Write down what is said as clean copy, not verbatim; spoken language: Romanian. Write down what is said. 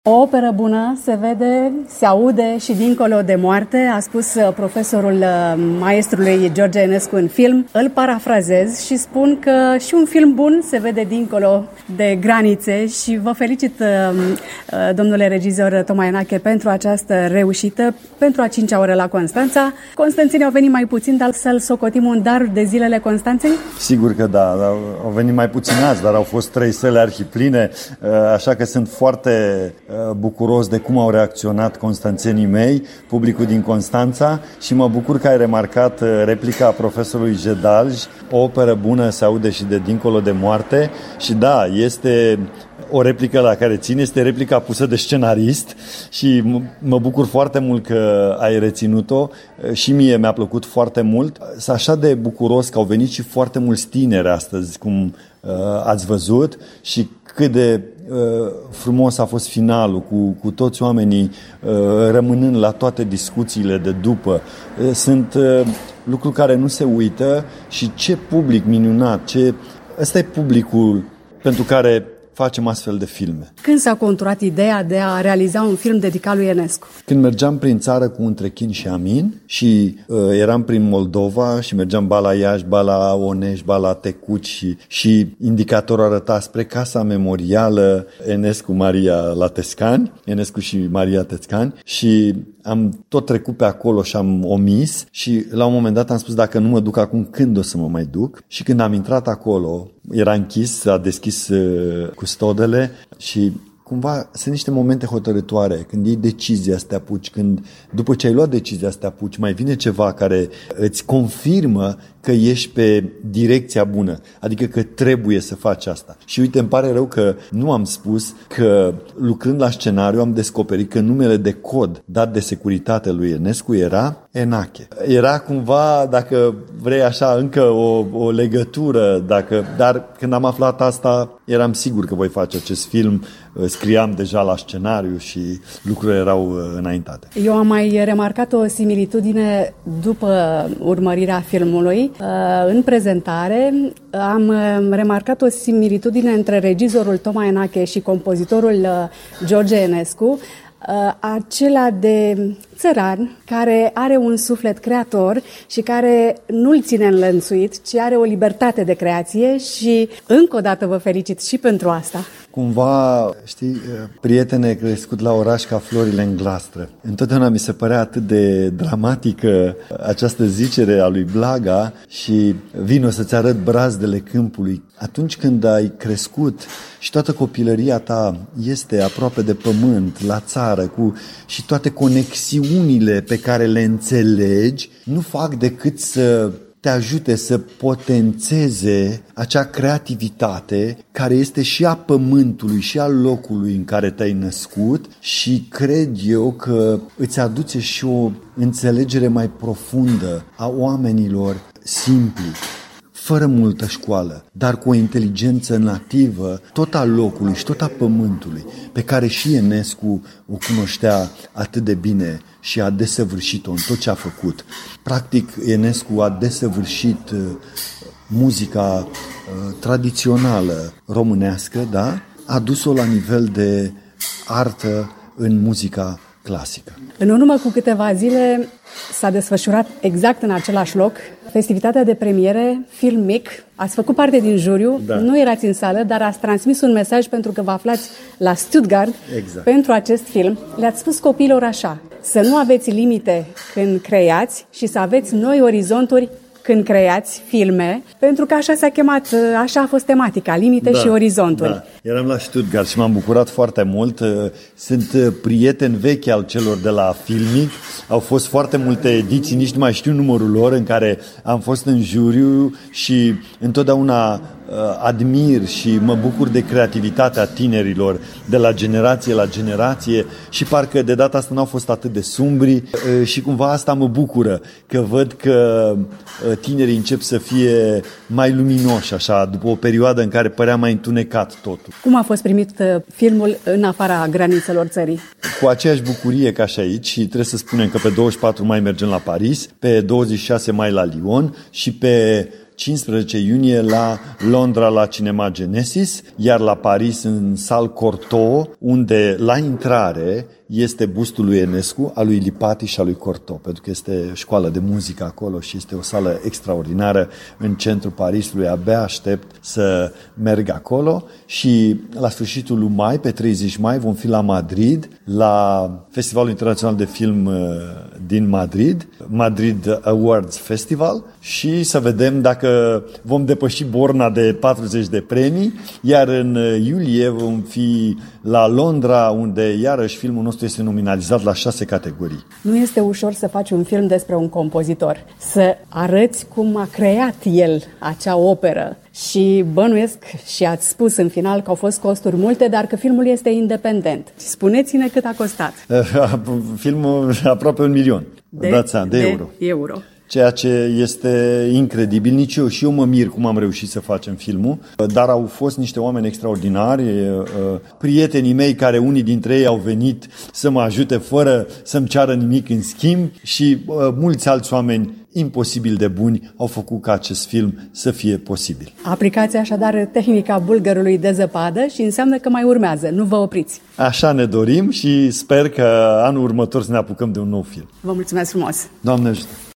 O operă bună se vede, se aude și dincolo de moarte, a spus profesorul maestrului George Enescu în film. Îl parafrazez și spun că și un film bun se vede dincolo de granițe și vă felicit, domnule regizor Toma Enache, pentru această reușită, pentru a 5-a oră la Constanța. Constanțenii au venit mai puțin, dar să-l socotim un dar de zilele Constanței? Sigur că da, au venit mai puțini azi, dar au fost 3 săli arhipline, așa că sunt foarte bucuros de cum au reacționat constanțenii mei, publicul din Constanța, și mă bucur că ai remarcat replica profesorului Jedalj. O operă bună se aude și de dincolo de moarte și da, este o replică la care țin, este replica pusă de scenarist și mă bucur foarte mult că ai reținut-o și mie mi-a plăcut foarte mult. Sunt așa de bucuros că au venit și foarte mulți tineri astăzi, cum ați văzut, și cât de frumos a fost finalul, cu toți oamenii rămânând la toate discuțiile de după. Sunt lucruri care nu se uită și ce public minunat, ăsta e publicul pentru care facem astfel de filme. Când s-a conturat ideea de a realiza un film dedicat lui Enescu? Când mergeam prin țară cu Între Chin și Amin și eram prin Moldova și mergeam ba la Iași, ba la Onești, ba la Tecuci și indicatorul arăta spre Casa Memorială Enescu Maria la Tescani, Enescu și Maria Tescani, și am tot trecut pe acolo și am omis și la un moment dat am spus, dacă nu mă duc acum, când o să mă mai duc? Și când am intrat acolo, era închis, s-a deschis custodele și cumva sunt niște momente hotărătoare, când iei decizia să te apuci, când după ce ai luat decizia să te apuci, mai vine ceva care îți confirmă că ești pe direcția bună, adică că trebuie să faci asta. Și uite, îmi pare rău că nu am spus că lucrând la scenariu am descoperit că numele de cod dat de securitate lui Enescu era Enache. Era cumva, dacă vrei așa, încă o legătură, dar când am aflat asta, eram sigur că voi face acest film, scriam deja la scenariu și lucrurile erau înaintate. Eu am mai remarcat o similitudine după urmărirea filmului. În prezentare am remarcat o similitudine între regizorul Toma Enache și compozitorul George Enescu, acela de țăran care are un suflet creator și care nu-l ține înlănțuit, ci are o libertate de creație și încă o dată vă felicit și pentru asta. Cumva, știi, prietene crescut la oraș ca florile în glastră. Întotdeauna mi se părea atât de dramatică această zicere a lui Blaga și vino să-ți arăt brazdele câmpului. Atunci când ai crescut și toată copilăria ta este aproape de pământ, la țară, și toate conexiunile pe care le înțelegi, nu fac decât să te ajute să potențeze acea creativitate care este și a pământului și a locului în care te-ai născut și cred eu că îți aduce și o înțelegere mai profundă a oamenilor simpli, fără multă școală, dar cu o inteligență nativă, tot a locului și tot a pământului, pe care și Enescu o cunoștea atât de bine și a desăvârșit-o în tot ce a făcut. Practic, Enescu a desăvârșit muzica tradițională românească, da? A dus-o la nivel de artă în muzica clasică. În urmă cu câteva zile s-a desfășurat exact în același loc festivitatea de premiere, Film Mic. Ați făcut parte din juriu, da. Nu erați în sală, dar ați transmis un mesaj pentru că vă aflați la Stuttgart, exact, pentru acest film. Le-ați spus copiilor așa: să nu aveți limite când creați și să aveți noi orizonturi când creați filme, pentru că așa s-a chemat, așa a fost tematica, limite și orizonturi. Da. Eram la Stuttgart și m-am bucurat foarte mult. Sunt prieteni vechi al celor de la Filmic. Au fost foarte multe ediții, nici nu mai știu numărul lor, în care am fost în juriu și întotdeauna admir și mă bucur de creativitatea tinerilor de la generație la generație și parcă de data asta n-au fost atât de sumbri și cumva asta mă bucură, că văd că tinerii încep să fie mai luminoși așa, după o perioadă în care părea mai întunecat totul. Cum a fost primit filmul în afara granițelor țării? Cu aceeași bucurie ca și aici și trebuie să spunem că pe 24 mai mergem la Paris, pe 26 mai la Lyon și pe 15 iunie la Londra la Cinema Genesis, iar la Paris în Salle Cortot, unde la intrare este bustul lui Enescu, al lui Lipati și al lui Cortot, pentru că este școală de muzică acolo și este o sală extraordinară în centrul Parisului. Abia aștept să merg acolo și la sfârșitul lui mai, pe 30 mai, vom fi la Madrid, la Festivalul Internațional de Film din Madrid, Madrid Awards Festival, și să vedem dacă vom depăși borna de 40 de premii, iar în iulie vom fi la Londra, unde iarăși filmul nostru este nominalizat la 6 categorii. Nu este ușor să faci un film despre un compozitor, să arăți cum a creat el acea operă și bănuiesc și ați spus în final că au fost costuri multe, dar că filmul este independent. Spuneți-ne cât a costat. Filmul aproape 1 milion de euro. Ceea ce este incredibil. Nici eu și eu mă mir cum am reușit să facem filmul, dar au fost niște oameni extraordinari, prietenii mei care unii dintre ei au venit să mă ajute fără să-mi ceară nimic în schimb și mulți alți oameni imposibil de buni au făcut ca acest film să fie posibil. Aplicați așadar tehnica bulgărului de zăpadă și înseamnă că mai urmează, nu vă opriți. Așa ne dorim și sper că anul următor să ne apucăm de un nou film. Vă mulțumesc frumos! Doamne ajută!